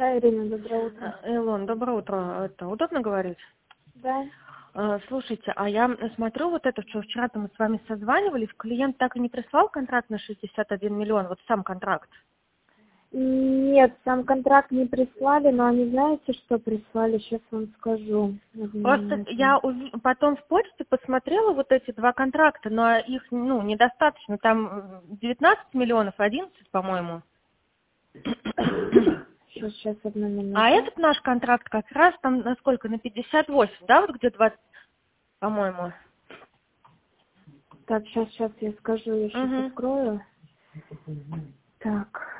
Да, Ирина, доброе утро. Илон, доброе утро. Это удобно говорить? Да. Слушайте, а я смотрю вот это, что вчера-то мы с вами созванивались, клиент так и не прислал контракт на 61 миллион, вот сам контракт. Нет, сам контракт не прислали, но они знаете, что прислали? Сейчас вам скажу. Одну Просто минуту. я потом в почте посмотрела вот эти два контракта, но их, недостаточно, там 19 миллионов, 11, по-моему. Сейчас, одну А минуту. этот наш контракт как раз там на сколько? На 58, да, вот где 20, по-моему. Так, сейчас я скажу, я сейчас Угу. открою. Так.